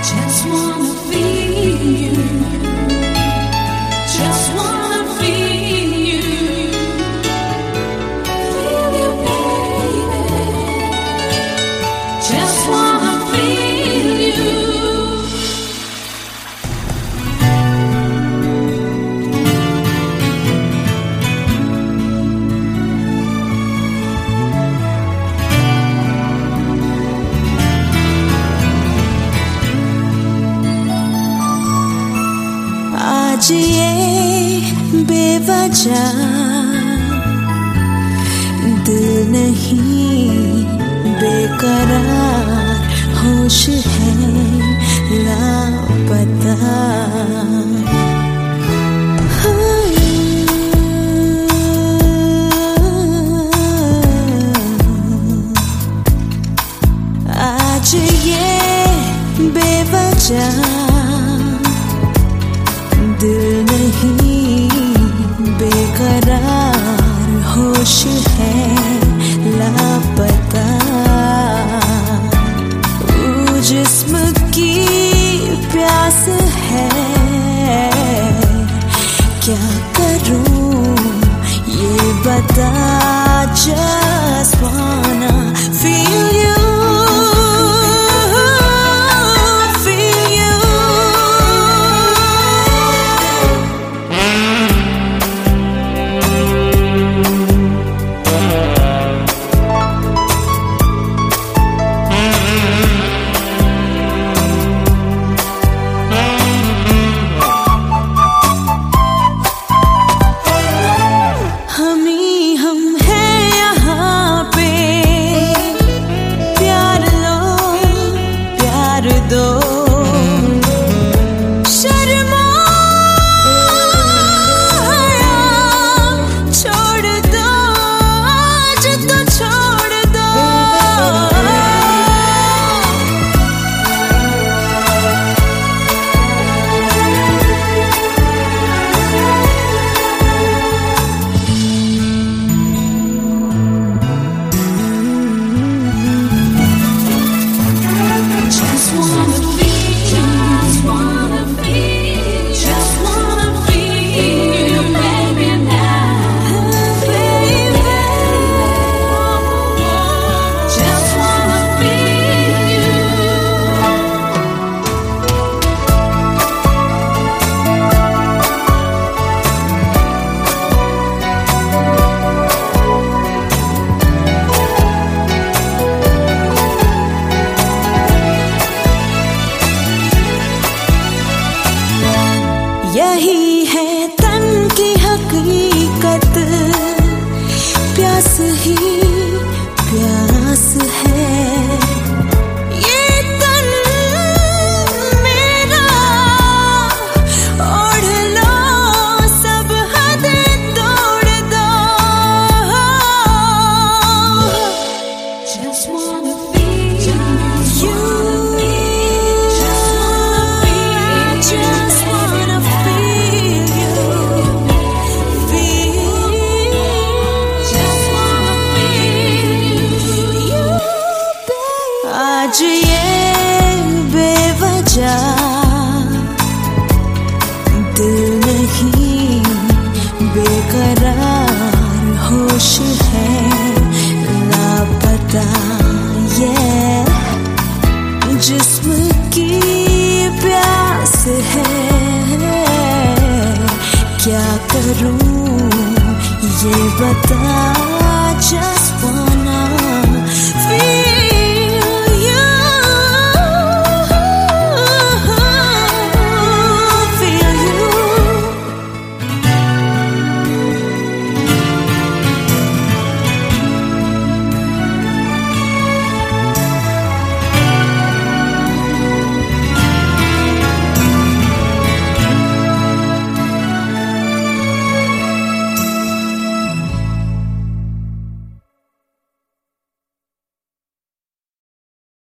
Just wanna feel you. Just wanna feel you. Feel you, baby. Just wanna feel you. आज ये बेवजह दिल नहीं बेकरार, होश है लापता। आज ये बेवजह दिल नहीं बेकरार, होश है लापता। जिस्म की प्यास है, क्या करूं ये बता। Just wanna feel you. यही है तन की हकीकत, प्यास ही प्यास है। ये तन मेरा ओढ़ लो, सब हद तोड़ दो। Just wanna feel you. आज ये बेवजह दिल नहीं बेकरार, होश है लापता। ये जिस्म की प्यास है, क्या करूं ये बता। Just want